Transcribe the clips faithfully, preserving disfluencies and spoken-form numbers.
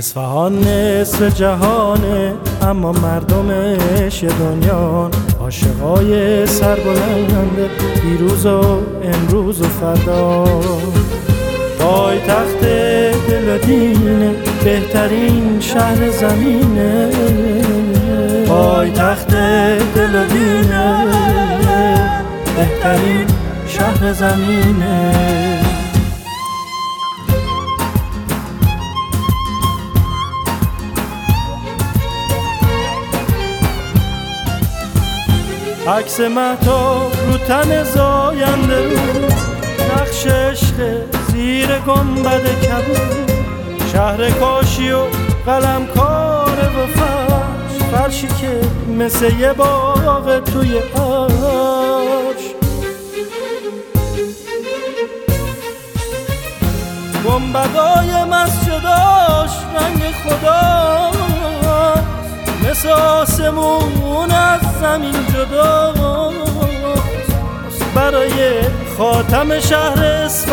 اصفهان نصف جهانه اما مردمش یه دنیان، عاشقای سربلند دیروز و امروز و فردا. پایتخت دل و دینه، بهترین شهر زمینه. پایتخت دل و دینه، بهترین شهر زمینه. عکس مهتاب رو تن زاینده رو، نقش عشق زیر گنبد کبود. شهر کاشی و قلم کار و فرش، فرشی که مثل یه باغ توی عرش. گنبدای مسجداش رنگ خدا، مثل آسمون از زمین جداست. برای خاتم شهر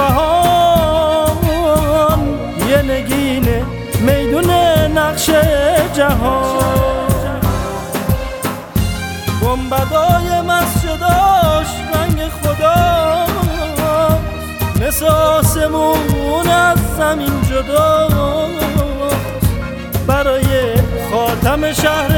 اصفهان یه نگینه میدون نقش جهان. گنبدای مسجداش رنگ خدا، مثل آسمون از زمین جداست. برای خاتم شهر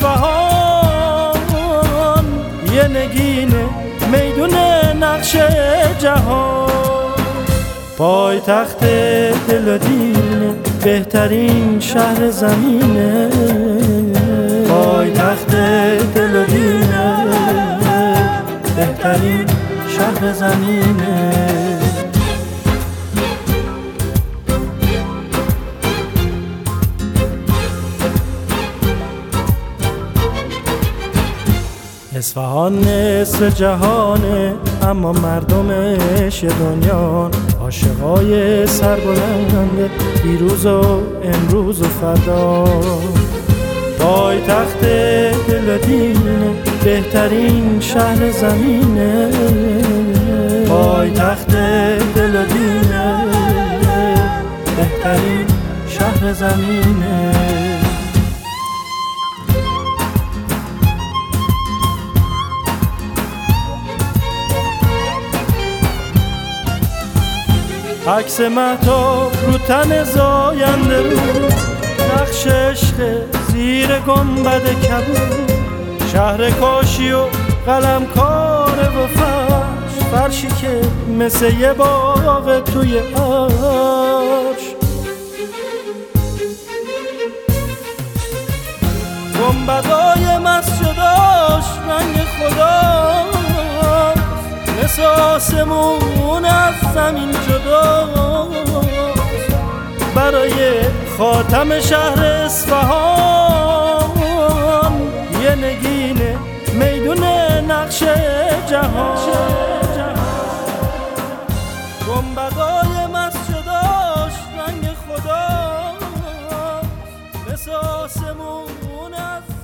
اصفهان یه نگینه میدون نقش جهان. پایتخت دل و دینه، بهترین شهر زمینه. پایتخت دل و دینه، بهترین شهر زمینه. اصفهان نصف جهانه اما مردمش یه دنیان، عاشقای سربلند دیروز و امروز و فردا. پایتخت دل و دینه، بهترین شهر زمینه. پایتخت دل و دینه، بهترین شهر زمینه. عکس مهتاب رو تن زاینده رو، نقش عشق زیر گنبد کبود. شهر کاشی و قلم کار و فرش، فرشی که مثل یه باغ توی عرش. گنبدای مسجداش رنگ خدا، مثل آسمون از زمین جداست. برای خاتم شهر اصفهان یه نگینه میدون نقش جهان. گنبدای مسجداش رنگ خدا، مثل آسمون از